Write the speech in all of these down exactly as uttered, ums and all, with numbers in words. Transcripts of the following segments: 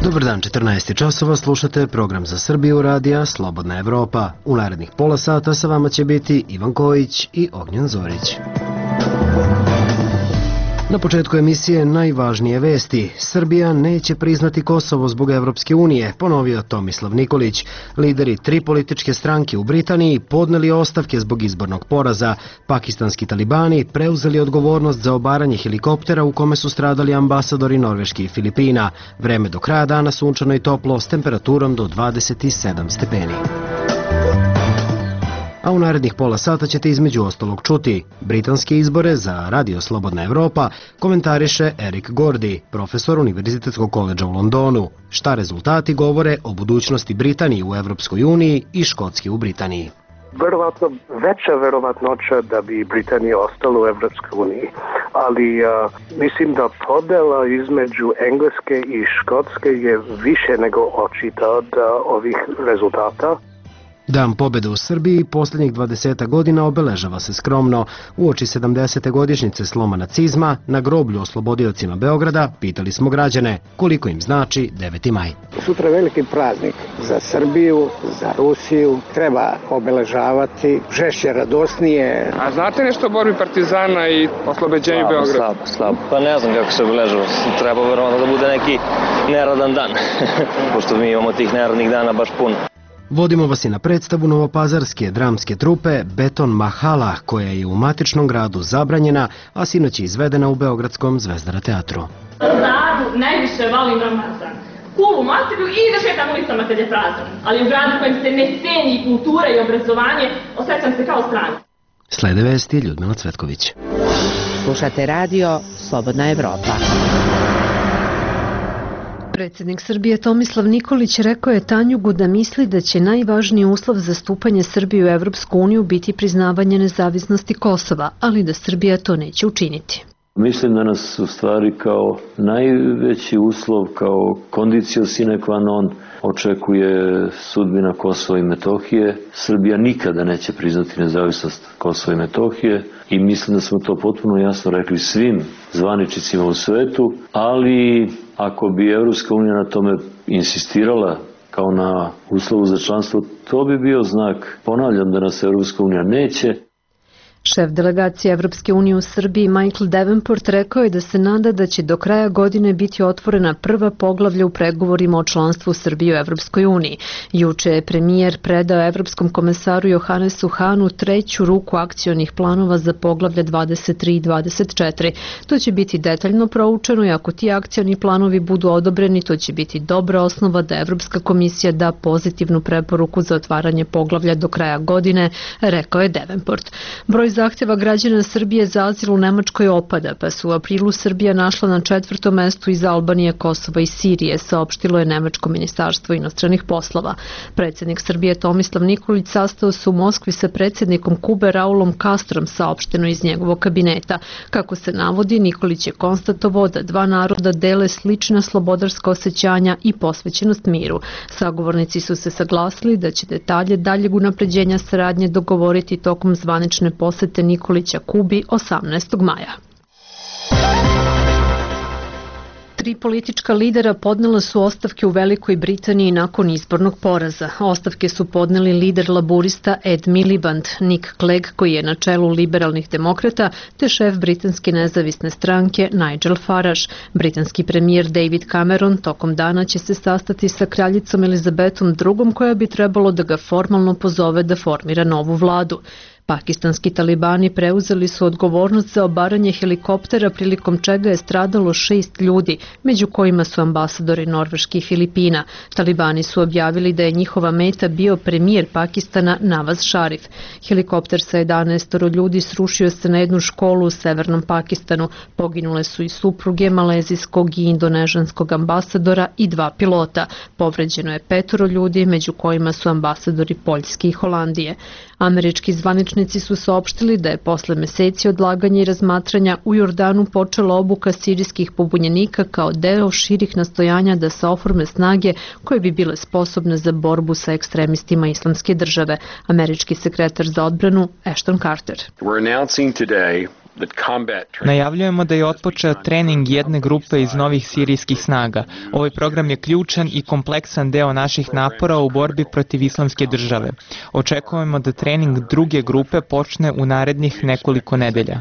Dobar dan, četrnaest časova, slušate program za Srbiju radija Slobodna Evropa. U narednih pola sata sa vama će biti Ivan Kojić i Ognjen Zorić. Na početku emisije najvažnije vesti. Srbija neće priznati Kosovo zbog Evropske unije, ponovio Tomislav Nikolić. Lideri tri političke stranke u Britaniji podneli ostavke zbog izbornog poraza. Pakistanski talibani preuzeli odgovornost za obaranje helikoptera u kome su stradali ambasadori Norveške i Filipina. Vreme do kraja dana sunčano i toplo s temperaturom do dvadeset sedam stepeni. A u narednih pola sata ćete između ostalog čuti britanske izbore za Radio Slobodna Evropa komentariše Erik Gordy, profesor Univerzitetskog koledža u Londonu. Šta rezultati govore o budućnosti Britanije u Evropskoj uniji i Škotske u Britaniji? Verovatno veća verovatnoća da bi Britanija ostala u Evropskoj uniji, ali a, mislim da podela između Engleske i Škotske je više nego očita od a, ovih rezultata. Dan pobjede u Srbiji posljednjih dvadeset godina obeležava se skromno. Uoči sedamdesete godišnjice sloma nacizma na groblju oslobodiocima Beograda pitali smo građane koliko im znači deveti maj. Sutra veliki praznik za Srbiju, za Rusiju, treba obeležavati žešće, radosnije. A znate nešto o borbi partizana i oslobođenju slabo, Beograda? Slabo, slabo. Pa ne znam kako se obeležava. Treba verovatno da bude neki neradan dan, pošto mi imamo tih neradnih dana baš puno. Vodimo vas i na predstavu novopazarske dramske trupe Beton Mahala, koja je u matičnom gradu zabranjena, a sinoć je izvedena u Beogradskom Zvezdara teatru. U gradu najviše volim Ramazan. Kulu Matilju i da šetam ulicama kad je prazan. Ali u gradu kojem se ne ceni kultura i obrazovanje, osjećam se kao strana. Slede vesti Ljudmila Cvetković. Slušate radio Slobodna Evropa. Predsjednik Srbije Tomislav Nikolić rekao je Tanjugu da misli da će najvažniji uslov za stupanje Srbije u Evropsku uniju biti priznavanje nezavisnosti Kosova, ali da Srbija to neće učiniti. Mislim da nas u stvari kao najveći uslov, kao condicio sine qua non očekuje sudbina Kosova i Metohije. Srbija nikada neće priznati nezavisnost Kosova i Metohije i mislim da smo to potpuno jasno rekli svim zvaničnicima u svetu, ali ako bi Evropska unija na tome insistirala kao na uslovu za članstvo, to bi bio znak. Ponavljam da nas Evropska unija neće. Šef delegacije Evropske unije u Srbiji Michael Davenport rekao je da se nada da će do kraja godine biti otvorena prva poglavlja u pregovorima o članstvu Srbije u Evropskoj uniji. Juče je premijer predao Evropskom komesaru Johannesu Hahnu treću ruku akcionih planova za poglavlja dvadeset tri i dvadeset četiri. To će biti detaljno proučeno i ako ti akcioni planovi budu odobreni, to će biti dobra osnova da Evropska komisija da pozitivnu preporuku za otvaranje poglavlja do kraja godine, rekao je Davenport. Broj zahtjeva građana Srbije za azil u Nemačkoj opada, pa su u aprilu Srbija našla na četvrtom mestu iz Albanije, Kosova i Sirije, saopštilo je Nemačko ministarstvo inostranih poslova. Predsjednik Srbije Tomislav Nikolić sastao se u Moskvi sa predsjednikom Kube Raulom Castrom, saopšteno iz njegovog kabineta. Kako se navodi, Nikolić je konstatovao da dva naroda dele slična slobodarska osjećanja i posvećenost miru. Sagovornici su se saglasili da će detalje daljeg unapređenja saradnje dogovoriti tokom zvanične posete Nikolića Kubi osamnaestog maja. Tri politička lidera podnela su ostavke u Velikoj Britaniji nakon izbornog poraza. Ostavke su podneli lider laburista Ed Miliband, Nick Clegg koji je na čelu liberalnih demokrata, te šef britanske nezavisne stranke Nigel Farage. Britanski premijer David Cameron tokom dana će se sastati sa kraljicom Elizabetom drugom koja bi trebalo da ga formalno pozove da formira novu vladu. Pakistanski talibani preuzeli su odgovornost za obaranje helikoptera prilikom čega je stradalo šest ljudi, među kojima su ambasadori Norveške i Filipina. Talibani su objavili da je njihova meta bio premijer Pakistana Nawaz Sharif. Helikopter sa jedanaestoro ljudi srušio se na jednu školu u severnom Pakistanu. Poginule su i supruge malezijskog i indonežanskog ambasadora i dva pilota. Povređeno je petoro ljudi, među kojima su ambasadori Poljske i Holandije. Američki zvaničnici su saopštili da je posle meseci odlaganja i razmatranja u Jordanu počela obuka sirijskih pobunjenika kao deo širih nastojanja da se oforme snage koje bi bile sposobne za borbu sa ekstremistima Islamske države. Američki sekretar za odbranu Ashton Carter. We're announcing today Najavljujemo da je otpočeo trening jedne grupe iz novih sirijskih snaga. Ovaj program je ključan i kompleksan deo naših napora u borbi protiv islamske države. Očekujemo da trening druge grupe počne u narednih nekoliko nedelja.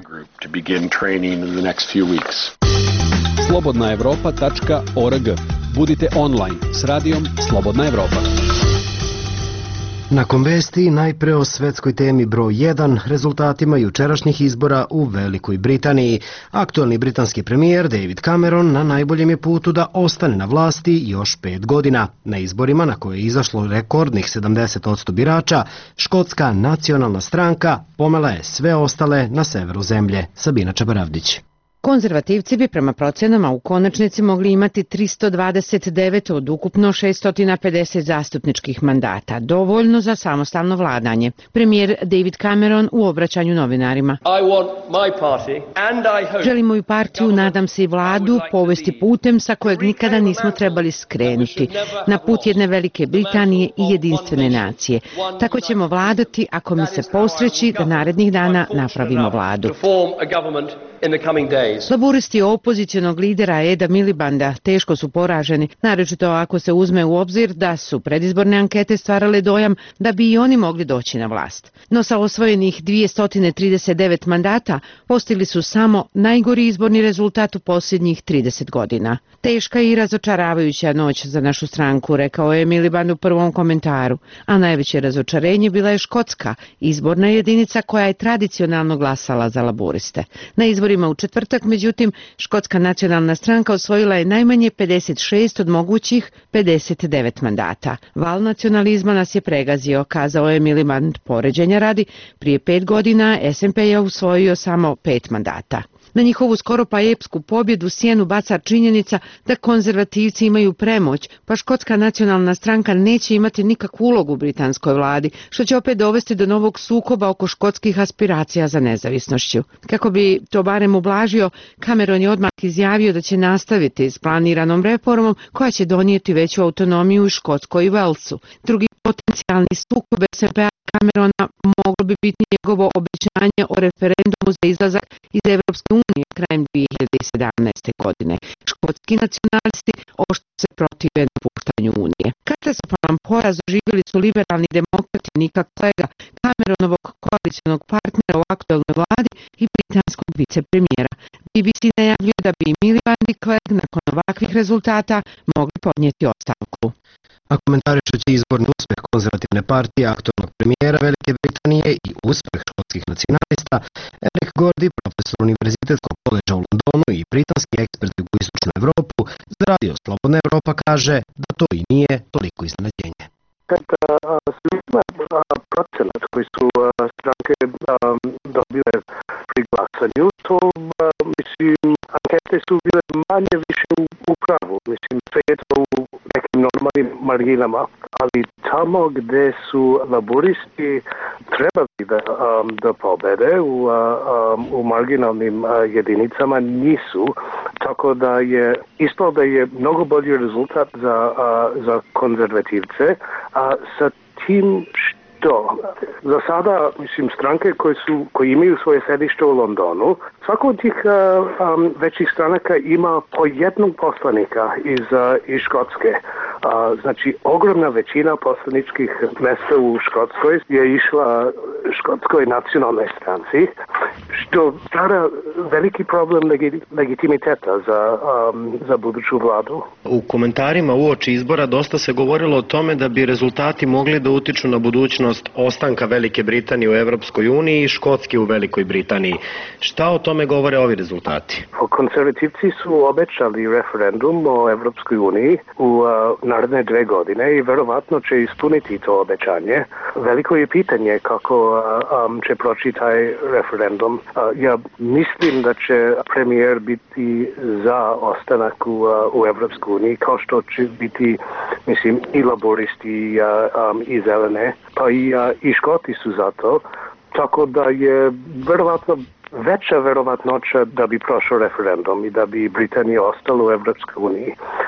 slobodna evropa tačka org. Budite online s radijom Slobodna Evropa. Nakon vesti najpre o svetskoj temi broj jedan, rezultatima jučerašnjih izbora u Velikoj Britaniji. Aktuelni britanski premijer David Cameron na najboljem je putu da ostane na vlasti još pet godina. Na izborima na koje je izašlo rekordnih sedamdeset posto birača, Škotska nacionalna stranka pomela je sve ostale na severu zemlje. Sabina Čabaravdić. Konzervativci bi prema procenama u konačnici mogli imati tristo dvadeset devet od ukupno šessto pedeset zastupničkih mandata, dovoljno za samostalno vladanje. Premijer David Cameron u obraćanju novinarima. Želim moju partiju, nadam se i vladu, povesti putem sa kojeg nikada nismo trebali skrenuti, na put jedne Velike Britanije i jedinstvene nacije. Tako ćemo vladati ako mi se posreći da narednih dana napravimo vladu. Laburisti opozicionog lidera Eda Milibanda teško su poraženi, naročito ako se uzme u obzir da su predizborne ankete stvarale dojam da bi i oni mogli doći na vlast. No sa osvojenih dvjesto trideset devet mandata postigli su samo najgori izborni rezultat u posljednjih trideset godina. Teška i razočaravajuća noć za našu stranku, rekao je Miliband u prvom komentaru, a najveće razočarenje bila je Škotska, izborna jedinica koja je tradicionalno glasala za laburiste. Na izborima u četvrtak, međutim, Škotska nacionalna stranka osvojila je najmanje pedeset šest od mogućih pedeset devet mandata. Val nacionalizma nas je pregazio, kazao je Miliband. Poređenja radi, prije pet godina S N P je usvojio samo pet mandata. Na njihovu skoro pa epsku pobjedu sjenu baca činjenica da konzervativci imaju premoć, pa Škotska nacionalna stranka neće imati nikakvu ulogu u britanskoj vladi, što će opet dovesti do novog sukoba oko škotskih aspiracija za nezavisnošću. Kako bi to barem ublažio, Cameron je odmah izjavio da će nastaviti s planiranom reformom koja će donijeti veću autonomiju u Škotskoj i Walesu. Drugi potencijalni sukob S N P-a Camerona moglo bi biti njegovo obećanje o referendumu za izlazak iz Evropske unije krajem dvije hiljade sedamnaeste. godine. Škotski nacionalisti oštro se protive napuštanju unije. Katastrofalan poraz doživjeli su liberalni demokrati Nika Clegga, Cameronovog koalicionog partnera u aktuelnoj vladi i britanskog vicepremijera. B B C najavljuje da bi Miliband i Clegg nakon ovakvih rezultata mogli podnijeti ostavku. A komentarišući izborni uspjeh konzervativne partije aktualnog premijera Velike Britanije i uspjeh škotskih nacionalista, Eric Gordy, profesor Univerzitetskog koledža u Londonu i britanski ekspert za jugoistočnu Evropu, za radio Slobodna Evropa kaže da to i nije toliko iznenađenje. Kad se uzme procenat koji su stranke dobile pri glasanju, to mislim, ankete su bile manje više u pravu. Mislim, sve je to u nekim normalnim marginama, ali tamo gde su laburisti trebali da, um, da pobede u, um, u marginalnim uh, jedinicama nisu, tako da je ispalo da je mnogo bolji rezultat za, uh, za konzervativce, a sa tim što za sada, mislim, stranke koje, su, koje imaju svoje sedište u Londonu, svako od tih uh, um, većih stranaka ima po jednog poslanika iz, uh, iz Škotske. Uh, znači, ogromna većina poslaničkih mjesta u Škotskoj je išla Škotskoj nacionalnoj stranci, što stvara veliki problem legi, legitimiteta za, um, za buduću vladu. U komentarima uoči izbora dosta se govorilo o tome da bi rezultati mogli da utiču na budućnost ostanka Velike Britanije u Evropskoj uniji i Škotske u Velikoj Britaniji. Šta o tome govore ovi rezultati? Konzervativci su obećali referendum o Evropskoj uniji u uh, naredne dve godine i verovatno će ispuniti to obećanje. Veliko je pitanje kako uh, um, će proći taj referendum. Uh, ja mislim da će premijer biti za ostanak u, uh, u Evropskoj uniji, kao što će biti, mislim, i laboristi uh, um, i zelene, pa i, uh, i Škoti su za to. Tako da je verovatno veća verovatnoća da bi prošao referendum i da bi Britanija ostala u Evropskoj uniji.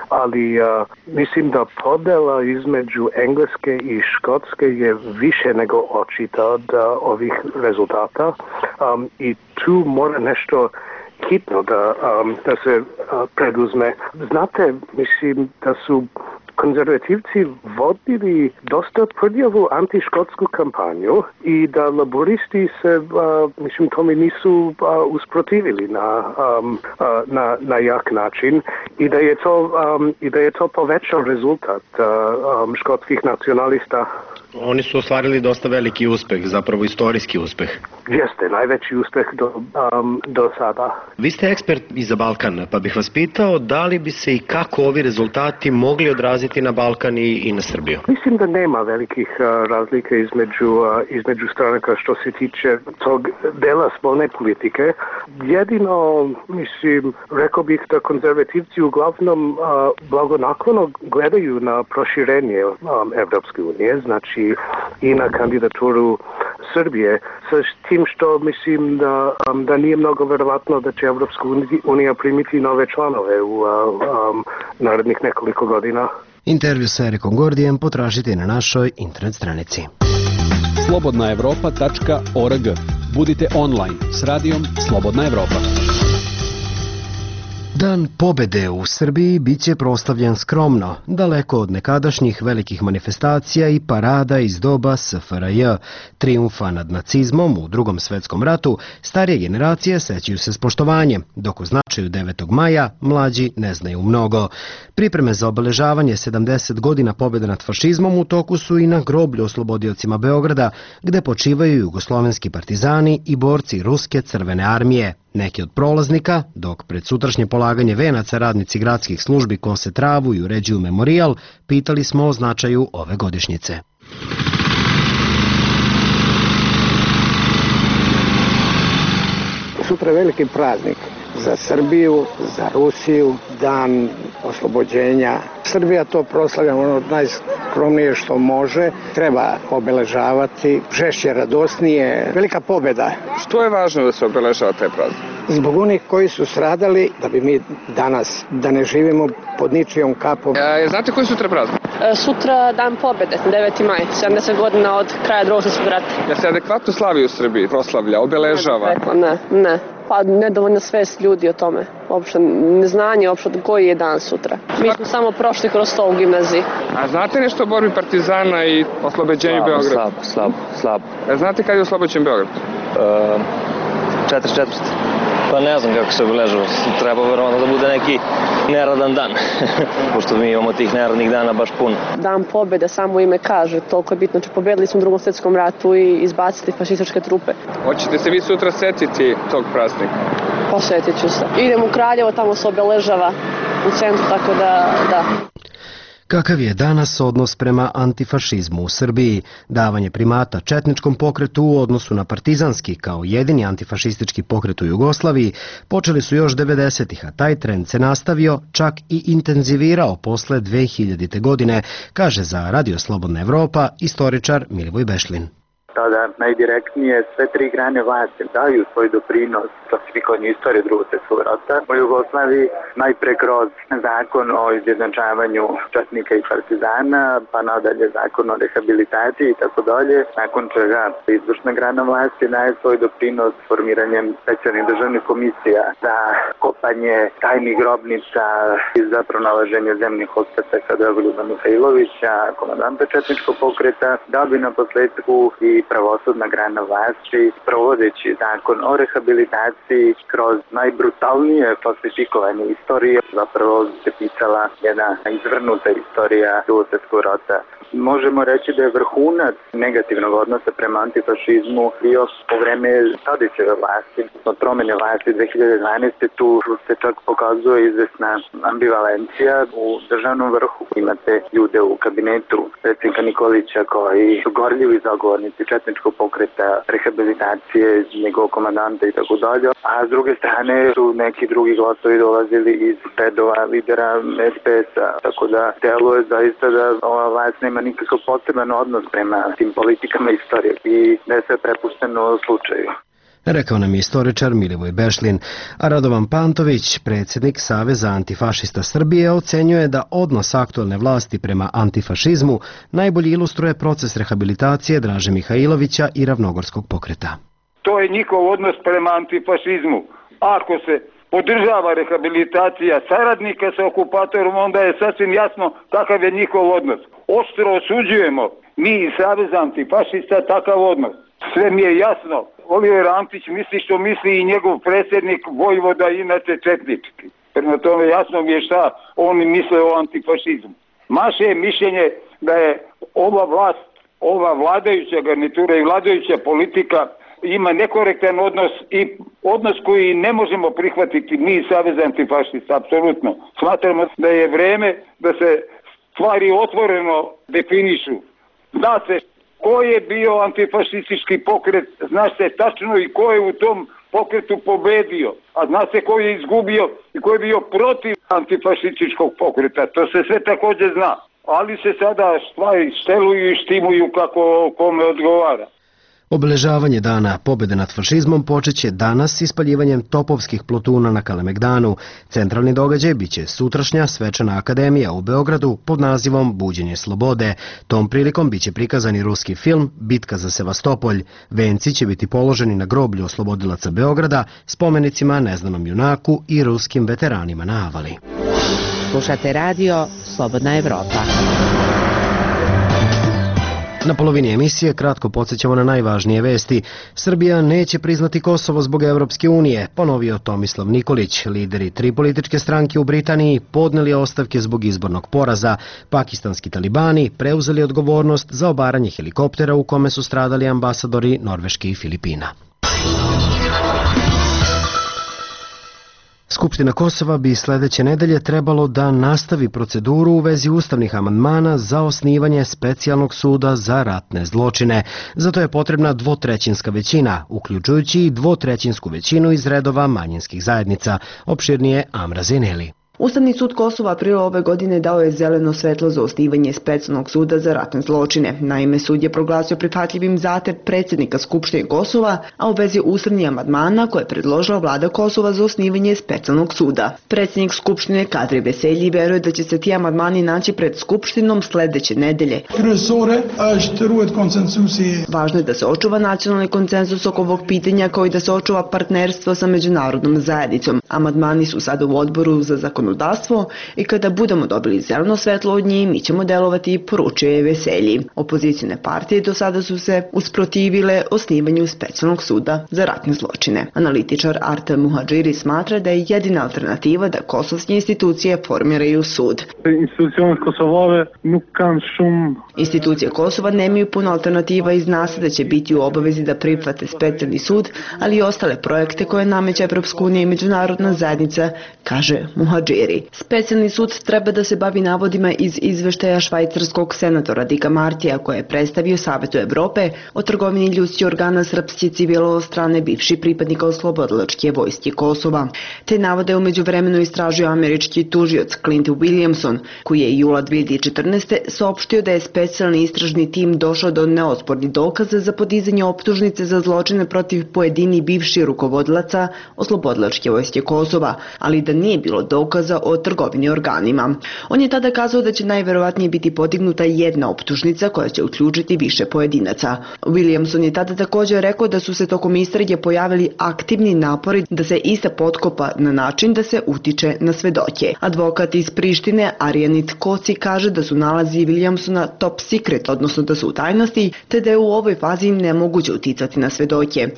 ali a, mislim da podela između Engleske i Škotske je više nego očita od a, ovih rezultata um, i tu mora nešto hitno da, um, da se uh, preduzme. Znate, mislim da su konzervativci vodili dosta prljavu antiškotsku kampanju i da laburisti se, uh, mislim, tome nisu uh, usprotivili na, um, uh, na, na jak način i da je to, um, i da je to povećao rezultat uh, um, škotskih nacionalista. Oni su ostvarili dosta veliki uspeh, zapravo istorijski uspeh. Jeste, najveći uspeh do, um, do sada. Vi ste ekspert i za Balkan, pa bih vas pitao da li bi se i kako ovi rezultati mogli odraziti na Balkan i, i na Srbiju? Mislim da nema velikih uh, razlika između, uh, između stranaka što se tiče tog dela spoljne politike. Jedino, mislim, rekao bih da konzervativci uglavnom uh, blagonaklono gledaju na proširenje um, Evropske unije, znači i na kandidaturu Srbije, sa tim što mislim da, um, da nije mnogo verovatno da će Evropska unija primiti nove članove u uh, um, narednih nekoliko godina. Intervju sa Erikom Gordijem potražite na našoj internet stranici. slobodna evropa tačka org. Budite online s radijom Slobodna Evropa. Dan pobede u Srbiji biće proslavljen skromno, daleko od nekadašnjih velikih manifestacija i parada iz doba S F R J. Trijumfa nad nacizmom u Drugom svetskom ratu starije generacije sećaju se s poštovanjem, dok o značaju devetog maja mlađi ne znaju mnogo. Pripreme za obeležavanje sedamdeset godina pobjede nad fašizmom u toku su i na groblju oslobodiocima Beograda, gde počivaju jugoslovenski partizani i borci Ruske crvene armije. Neki od prolaznika, dok pred sutrašnje polaganje venaca radnici gradskih službi kose travu i uređuju memorijal, pitali smo o značaju ove godišnjice. Sutra je veliki praznik za Srbiju, za Rusiju, dan oslobođenja. Srbija to proslavlja ono najskromnije što može, treba obeležavati žešće, radosnije, velika pobjeda. Što je važno da se obeležava taj praznik? Zbog onih koji su stradali, da bi mi danas, da ne živimo pod ničijom kapom. E, znate koji sutra praznik? E, sutra dan pobjede, deveti maj, sedamdeset godina od kraja Drugog svjetskog rata. Ja se adekvatno slavi u Srbiji, proslavlja, obeležava? Ne, ne. Pa nedovoljna svest ljudi o tome. Uopšte neznanje uopšte koji je dan sutra. Mi smo samo prošli kroz to u gimnaziji. A znate nešto o borbi partizana i oslobođenju Beograda? Slabo, slabo, slabo. E, znate kad je oslobođen Beograd? E, četrdeset četvrte. Pa ne znam kako se obeležava. Treba verovatno da bude neki neradan dan. Pošto mi imamo tih neradnih dana baš puno. Dan pobjede, samo ime kaže, toliko je bitno. Znači, pobedili smo u Drugom svjetskom ratu i izbacili fašističke trupe. Hoćete se vi sutra setiti tog praznika? Posjetit ću se. Idem u Kraljevo, tamo se obeležava u centru, tako da, da. Kakav je danas odnos prema antifašizmu u Srbiji? Davanje primata četničkom pokretu u odnosu na partizanski kao jedini antifašistički pokret u Jugoslaviji počeli su još devedesetih, a taj trend se nastavio, čak i intenzivirao posle dve hiljadite. godine, kaže za Radio Slobodna Evropa istoričar Milivoj Bešlin. Tada najdirektnije sve tri grane vlasti daju svoj doprinos klasifikovanju istorije Drugog svjetskog rata u Jugoslaviji, najpre kroz zakon o izjednačavanju četnika i partizana, pa nadalje zakon o rehabilitaciji i tako dalje, nakon čega izvršna grana vlasti daje svoj doprinos formiranjem specijalnih državnih komisija za kopanje tajnih grobnica i za pronalaženje zemljinih ostataka Dragoljuba Mihajlovića, komandanta četničkog pokreta, da bi na posledku i pravosudna grana vlasti, provodeći zakon o rehabilitaciji kroz najbrutalnije falsifikovanje istorije, zapravo se pisala jedna izvrnuta istorija Drugog svjetskog rata. Možemo reći da je vrhunac negativnog odnosa prema antifašizmu bio po vreme Tadićeve vlasti. Od promene vlasti dve hiljade dvanaeste. tu se čak pokazuje izvesna ambivalencija u državnom vrhu. Imate ljude u kabinetu predsjednika Nikolića koji su gorljivi zagovornici četničkog pokreta, rehabilitacije, njegovog komandanta i tako dalje. A s druge strane su neki drugi glasovi dolazili iz redova lidera S P S-a. Tako da deluje zaista da ova vlast nema nikakav poseban odnos prema tim politikama istorije i da je sve prepušteno slučaju. Rekao nam je istoričar Milivoj Bešlin, a Radovan Pantović, predsjednik Saveza antifašista Srbije, ocenjuje da odnos aktualne vlasti prema antifašizmu najbolje ilustruje proces rehabilitacije Draže Mihajlovića i Ravnogorskog pokreta. To je njihov odnos prema antifašizmu. Ako se podržava rehabilitacija saradnika sa okupatorom, onda je sasvim jasno kakav je njihov odnos. Ostro osuđujemo mi iz Saveza antifašista takav odnos. Sve mi je jasno. Oliver Antić misli što misli i njegov predsjednik Vojvoda, inače četnički. Prema tome jasno mi je šta oni misle o antifašizmu. Maše je mišljenje da je ova vlast, ova vladajuća garnitura i vladajuća politika ima nekorektan odnos i odnos koji ne možemo prihvatiti mi iz Saveza antifašista, apsolutno. Smatramo da je vreme da se stvari otvoreno definišu. Zna se ko je bio antifašistički pokret, zna se tačno i ko je u tom pokretu pobedio, a zna se ko je izgubio i ko je bio protiv antifašističkog pokreta. To se sve također zna, ali se sada stvari šteluju i štimuju kako kome odgovara. Obeležavanje dana pobjede nad fašizmom počeće danas ispaljivanjem topovskih plotuna na Kalemegdanu. Centralni događaj biće sutrašnja svečana akademija u Beogradu pod nazivom Buđenje slobode. Tom prilikom biće prikazani ruski film Bitka za Sevastopolj. Venci će biti položeni na groblju oslobodilaca Beograda, spomenicima neznanom junaku i ruskim veteranima na Avali. Slušate radio Slobodna Evropa. Na polovini emisije kratko podsjećamo na najvažnije vesti. Srbija neće priznati Kosovo zbog Evropske unije, ponovio Tomislav Nikolić. Lideri tri političke stranke u Britaniji podneli ostavke zbog izbornog poraza. Pakistanski talibani preuzeli odgovornost za obaranje helikoptera u kome su stradali ambasadori Norveške i Filipina. Skupština Kosova bi sljedeće nedelje trebalo da nastavi proceduru u vezi ustavnih amandmana za osnivanje specijalnog suda za ratne zločine. Zato je potrebna dvotrećinska većina, uključujući i dvotrećinsku većinu iz redova manjinskih zajednica, opširnije Amra Zeneli. Ustavni sud Kosova aprila ove godine dao je zeleno svetlo za osnivanje specijalnog suda za ratne zločine. Naime, sud je proglasio prihvatljivim zahtev predsjednika Skupštine Kosova, a u vezi ustavnih amandmana koje je predložila vlada Kosova za osnivanje specijalnog suda. Predsjednik Skupštine Kadri Veselji veruje da će se ti amandmani naći pred Skupštinom sljedeće nedelje. Važno je da se očuva nacionalni konsenzus oko ovog pitanja, kao i da se očuva partnerstvo sa međunarodnom zajednicom. Amandmani su sada u odboru za zakonodavstvo i kada budemo dobili zeleno svetlo od njih, mi ćemo delovati, poručio je Veselji. Opozicijne partije do sada su se usprotivile osnivanju specijalnog suda za ratne zločine. Analitičar Artem Muhadžiri smatra da je jedina alternativa da kosovske institucije formiraju sud. Institucije Kosova nemaju puno alternativa i zna se da će biti u obavezi da prihvate specijalni sud, ali i ostale projekte koje nameće Evropska unija i međunarodna zajednica, kaže Muhadžiri. Specijalni sud treba da se bavi navodima iz izveštaja švajcarskog senatora Dika Martija, koje je predstavio Savetu Evrope o trgovini ljudskih organa srpske civila od strane bivših pripadnika oslobodilačke vojske Kosova. Te navode umeđu vremenu istražio američki tužioc Clint Williamson, koji je jula dve hiljade četrnaeste. saopštio da je specijalni istražni tim došao do neospornih dokaza za podizanje optužnice za zločine protiv pojedini bivših rukovodilaca oslobodilačke vojske Kosova, ali da nije bilo dokaza o trgovini organima. On je tada kazao da će najverovatnije biti podignuta jedna optužnica koja će uključiti više pojedinaca. Williamson je tada također rekao da su se tokom istrage pojavili aktivni napori da se ista potkopa na način da se utiče na svedoke. Advokat iz Prištine Arjanit Koci kaže da su nalazi Williamsona top secret, odnosno da su u tajnosti, te da je u ovoj fazi nemoguće uticati na svedoke.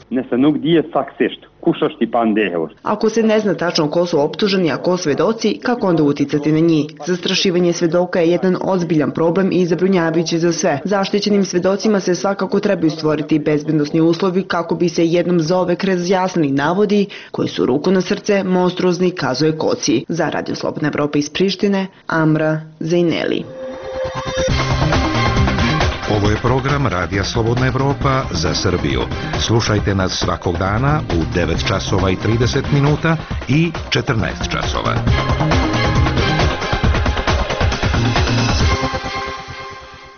Ako se ne zna tačno ko su optuženi, a ko svedoci, kako onda uticati na njih? Zastrašivanje svedoka je jedan ozbiljan problem i zabrinjavajući za sve. Zaštićenim svedocima se svakako trebaju stvoriti bezbednosni uslovi kako bi se jednom zauvek razjasnili navodi koji su, ruku na srce, monstruozni, kazuje Koci. Za Radio Slobodna Evropa iz Prištine, Amra Zejneli. Ovo je program Radija Slobodna Evropa za Srbiju. Slušajte nas svakog dana u devet časova i trideset minuta i četrnaest časova.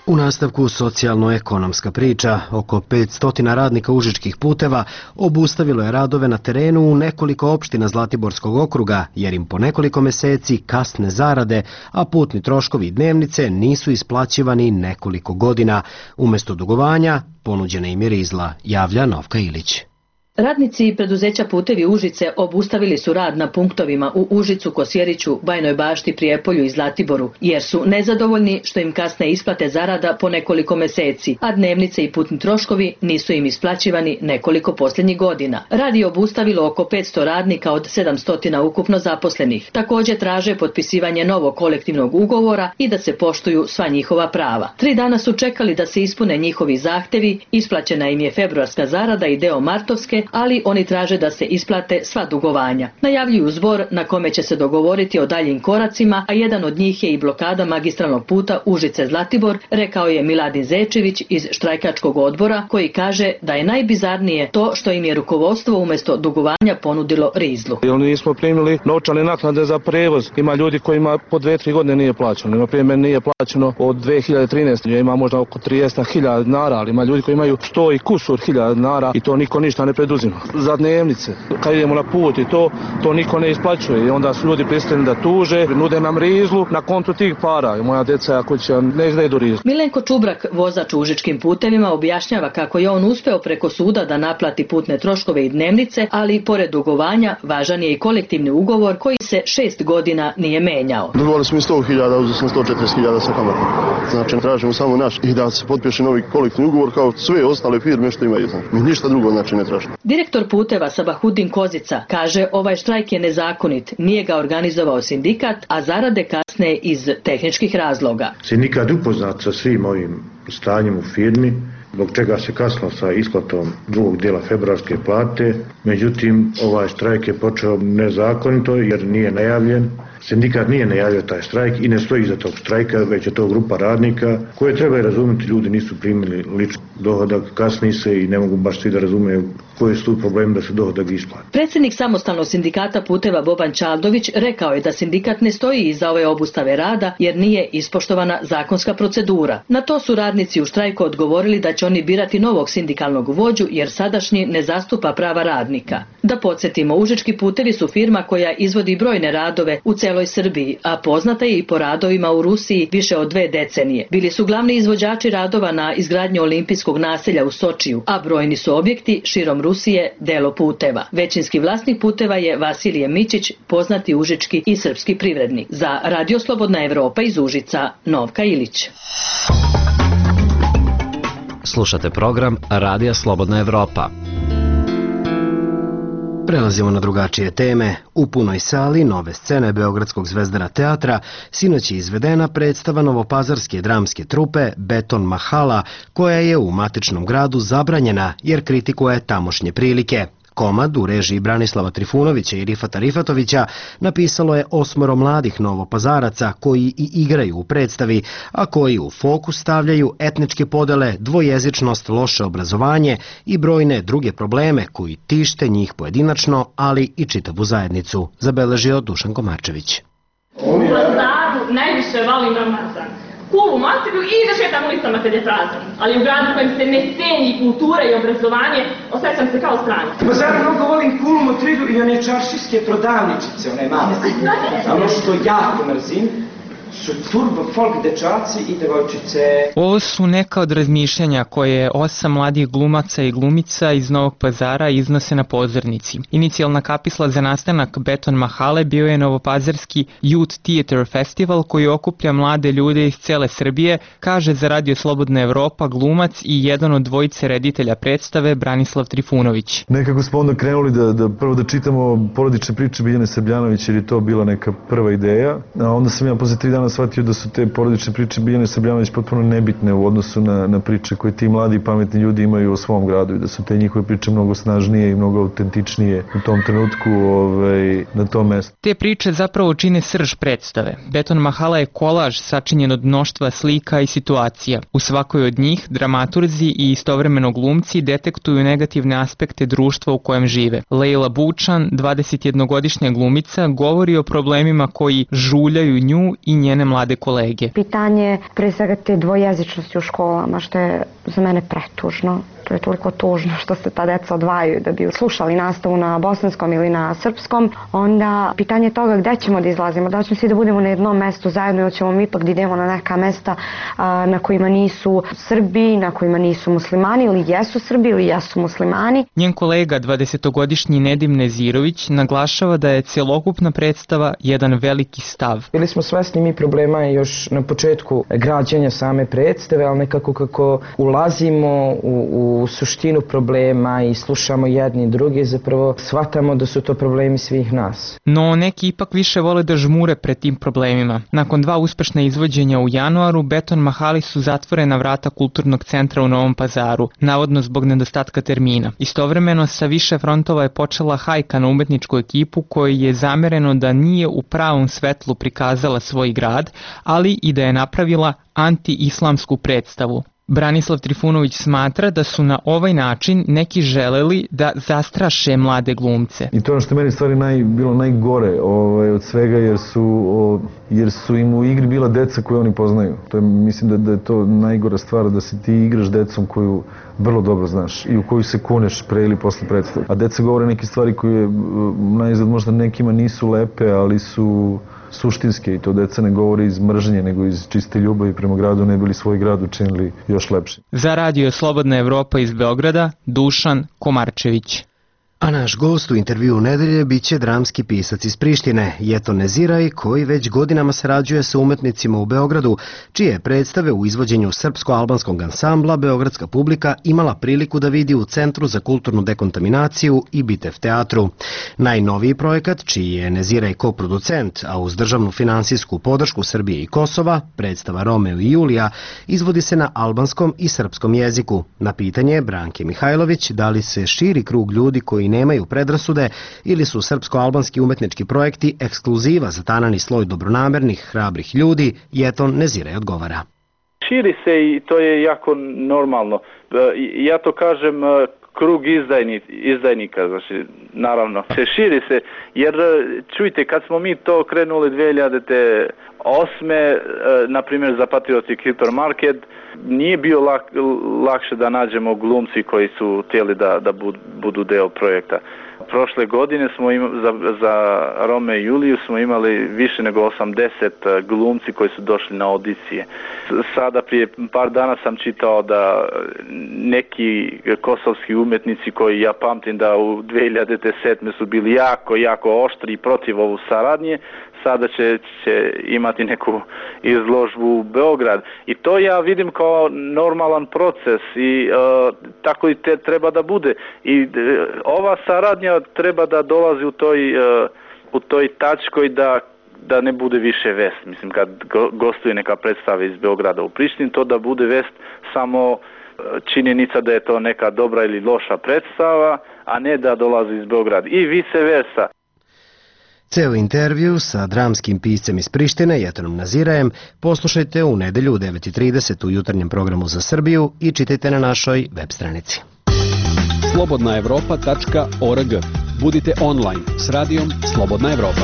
U nastavku socijalno-ekonomska priča. Oko petsto radnika Užičkih puteva obustavilo je radove na terenu u nekoliko opština Zlatiborskog okruga, jer im po nekoliko meseci kasne zarade, a putni troškovi i dnevnice nisu isplaćivani nekoliko godina. Umesto dugovanja, ponuđena im je rizla, javlja Novka Ilić. Radnici preduzeća Putevi Užice obustavili su rad na punktovima u Užicu, Kosjeriću, Bajnoj Bašti, Prijepolju i Zlatiboru, jer su nezadovoljni što im kasne isplate zarada po nekoliko meseci, a dnevnice i putni troškovi nisu im isplaćivani nekoliko posljednjih godina. Rad je obustavilo oko petsto radnika od sedamsto ukupno zaposlenih. Također traže potpisivanje novog kolektivnog ugovora i da se poštuju sva njihova prava. Tri dana su čekali da se ispune njihovi zahtevi, isplaćena im je februarska zarada i deo martovske, ali oni traže da se isplate sva dugovanja. Najavljuju zbor na kome će se dogovoriti o daljim koracima, a jedan od njih je i blokada magistralnog puta Užice-Zlatibor, rekao je Miladin Zečević iz štrajkačkog odbora, koji kaže da je najbizarnije to što im je rukovodstvo umjesto dugovanja ponudilo rizlu. Oni nismo primili novčane naknade za prevoz. Ima ljudi kojima po dve, tri godine nije plaćeno. Na primjer, nije plaćeno od dve hiljade trinaeste. Ima možda oko trideset hiljada dinara, ali ima ljudi koji imaju sto i kusur hiljada dinara i to niko ništa ne preduzima. Za dnevnice, kad idemo na put i to, to niko ne isplaćuje i onda su ljudi pristali da tuže, nude nam rizlu na kontu tih para i moja deca ako će ne izgledu rizlu. Milenko Čubrak, vozač Užičkim putevima, objašnjava kako je on uspeo preko suda da naplati putne troškove i dnevnice, ali pored dugovanja važan je i kolektivni ugovor koji se šest godina nije menjao. Dugovali smo i sto hiljada, uzeli smo sto četrdeset hiljada sa kamatom. Znači, tražimo samo naš i da se potpiše novi kolektivni ugovor kao sve ostale firme što imaju. Znači, mi ništa drugo znači ne tražimo. Direktor puteva Sabahudin Kozica kaže ovaj štrajk je nezakonit, nije ga organizovao sindikat, a zarade kasne iz tehničkih razloga. Sindikat upoznat sa svim ovim stanjem u firmi, zbog čega se kasno sa isplatom drugog dijela februarske plate, međutim ovaj štrajk je počeo nezakonito jer nije najavljen. Sindikat nije najavio taj štrajk i ne stoji iza tog štrajka, već je to grupa radnika koje treba razumjeti, ljudi nisu primili lični dohodak, kasni se i ne mogu baš svi da razumeju koji su tu problemi da se dohodak isplati. Predsjednik samostalnog sindikata puteva Boban Čaldović rekao je da sindikat ne stoji iza ove obustave rada jer nije ispoštovana zakonska procedura. Na to su radnici u štrajku odgovorili da će oni birati novog sindikalnog vođu jer sadašnji ne zastupa prava radnika. Da podsjetimo, Užički putevi su firma koja izvodi brojne radove u celoj Srbiji, a poznata je i po radovima u Rusiji više od dve decenije. Bili su glavni izvođači radova na izgradnji olimpijskog naselja u Sočiju, a brojni su objekti širom Rusije delo puteva. Većinski vlasnik puteva je Vasilije Mičić, poznati užički i srpski privrednik. Za Radio Slobodna Evropa iz Užica, Novka Ilić. Slušate program Radija Slobodna Evropa. Prelazimo na drugačije teme. U punoj sali nove scene Beogradskog Zvezdara teatra sinoć je izvedena predstava novopazarske dramske trupe Beton Mahala, koja je u matičnom gradu zabranjena jer kritikuje tamošnje prilike. Komad u režiji Branislava Trifunovića i Rifata Rifatovića napisalo je osmoro mladih novopazaraca koji i igraju u predstavi, a koji u fokus stavljaju etničke podele, dvojezičnost, loše obrazovanje i brojne druge probleme koji tište njih pojedinačno, ali i čitavu zajednicu, zabeležio Dušan Komarčević. U Pazaru najviše volim Ramazan. Kulu Montegu i da šetam ulicama kad je prazan. Ali u gradu kojem se ne ceni kultura i obrazovanje, osjećam se kao stranac. U Pazaru mnogo volim Kulu Montegu i one čaršijske prodavničice, one male. A ono što jako mrzim su turbo folk dečaci i devojčice. Ovo su neka od razmišljanja koje osam mladih glumaca i glumica iz Novog Pazara iznose na pozornici. Inicijalna kapisla za nastanak Beton Mahale bio je Novopazarski Youth Theater Festival koji okuplja mlade ljude iz cele Srbije, kaže za Radio Slobodna Evropa glumac i jedan od dvojice reditelja predstave Branislav Trifunović. Nekako smo onda krenuli da, da prvo da čitamo porodične priče Biljane Srbljanović jer je to bila neka prva ideja, a onda sam ja posle tri dana shvatio da su te porodične priče Biljane Srbljanović potpuno nebitne u odnosu na, na priče koje ti mladi i pametni ljudi imaju o svom gradu i da su te njihove priče mnogo snažnije i mnogo autentičnije u tom trenutku ovaj, na tom mestu. Te priče zapravo čine srž predstave. Beton Mahala je kolaž sačinjen od mnoštva slika i situacija. U svakoj od njih dramaturzi i istovremeno glumci detektuju negativne aspekte društva u kojem žive. Lejla Bučan, dvadesetjednogodišnja glumica, govori o problemima koji žuljaju nju i njene brojne mlade kolege. Pitanje pre svega te dvojezičnosti u školama, što je za mene pretužno. To je toliko tužno što se ta deca odvajaju da bi slušali nastavu na bosanskom ili na srpskom. Onda pitanje toga gde ćemo da izlazimo, da ćemo svi da budemo na jednom mestu zajedno ili ćemo mi ipak da idemo na neka mesta a, na kojima nisu Srbi, na kojima nisu muslimani ili jesu Srbi ili jesu muslimani. Njen kolega, dvadesetogodišnji Nedim Nezirović, naglašava da je celokupna predstava jedan veliki stav. Bili smo svesni mi problema još na početku građenja same predstave, ali nekako kako ulazimo u, u u suštinu problema i slušamo jedni i drugi, zapravo shvatamo da su to problemi svih nas. No neki ipak više vole da žmure pred tim problemima. Nakon dva uspešna izvođenja u januaru, Beton Mahali su zatvorena vrata kulturnog centra u Novom Pazaru, navodno zbog nedostatka termina. Istovremeno sa više frontova je počela hajka na umetničku ekipu kojoj je zamereno da nije u pravom svetlu prikazala svoj grad, ali i da je napravila anti-islamsku predstavu. Branislav Trifunović smatra da su na ovaj način neki želeli da zastraše mlade glumce. I to je ono što meni stvari naj, bilo najgore ovaj, od svega jer su, o, jer su im u igri bila deca koju oni poznaju. To je, mislim da, da je to najgora stvar, da se ti igraš decom koju vrlo dobro znaš i u koju se kuneš pre ili posle predstave. A deca govore neke stvari koje najizgled možda nekima nisu lepe, ali su suštinske i to deca ne govori iz mržnje nego iz čiste ljubavi prema gradu, ne bili svoj grad učinili još lepši. Za radio Slobodna Evropa iz Beograda, Dušan Komarčević. A naš gost u intervju nedelje biće dramski pisac iz Prištine, Jeton Neziraj, koji već godinama sarađuje sa umetnicima u Beogradu, čije predstave u izvođenju srpsko-albanskog ansambla beogradska publika imala priliku da vidi u Centru za kulturnu dekontaminaciju i Bitev teatru. Najnoviji projekat, čiji je Neziraj koproducent, a uz državnu finansijsku podršku Srbije i Kosova, predstava Romeo i Julija, izvodi se na albanskom i srpskom jeziku. Na pitanje Branke Mihajlović da li se širi krug ljudi koji nemaju predrasude ili su srpsko-albanski umetnički projekti ekskluziva za tanani sloj dobronamernih, hrabrih ljudi, Jeton Neziraj odgovara. Širi se i to je jako normalno. Ja to kažem krug izdajni, izdajnika, znači naravno se širi se, jer čujte, kad smo mi to krenuli dve hiljade osme, na primjer za Patriottic Hyper Market, nije bio lak, lakše da nađemo glumci koji su htjeli da, da budu deo projekta. Prošle godine smo imali, za, za Rome i Juliju smo imali više nego osamdeset glumci koji su došli na audicije. Sada prije par dana sam čitao da neki kosovski umetnici koji ja pamtim da u dve hiljade sedme su bili jako, jako oštri protiv ovu saradnje, sada će, će imati neku izložbu u Beograd. I to ja vidim kao normalan proces i uh, tako i te treba da bude. I uh, ova saradnja treba da dolazi u toj, uh, u toj tačkoj da da ne bude više vest. Mislim, kad go, gostuje neka predstava iz Beograda u Prištini, to da bude vest samo činjenica da je to neka dobra ili loša predstava, a ne da dolazi iz Beograda. I vice versa. Ceo intervju sa dramskim piscem iz Prištine, Jetonom Nezirajem, poslušajte u nedelju u devet i trideset u jutarnjem programu za Srbiju i čitajte na našoj web stranici. slobodna evropa tačka org. Budite online s radijom Slobodna Evropa.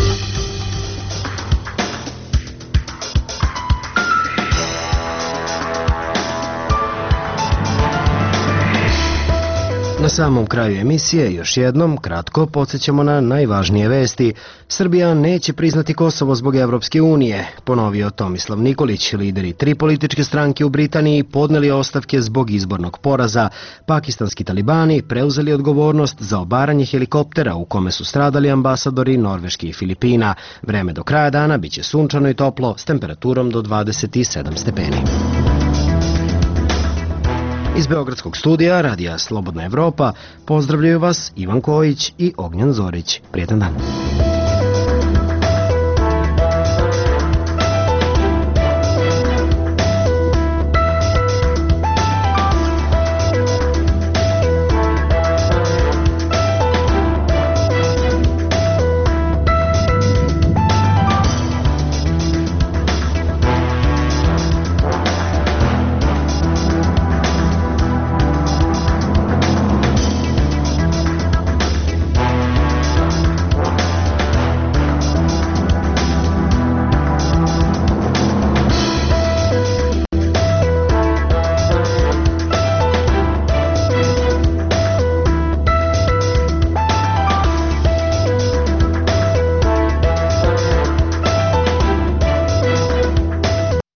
Na samom kraju emisije još jednom kratko podsjećamo na najvažnije vesti. Srbija neće priznati Kosovo zbog Evropske unije, ponovio Tomislav Nikolić. Lideri tri političke stranke u Britaniji podneli ostavke zbog izbornog poraza. Pakistanski talibani preuzeli odgovornost za obaranje helikoptera u kome su stradali ambasadori Norveške i Filipina. Vreme do kraja dana biće sunčano i toplo s temperaturom do dvadeset sedam stepeni. Iz Beogradskog studija Radija Slobodna Evropa pozdravljaju vas Ivan Kojić i Ognjan Zorić. Prijetan dan.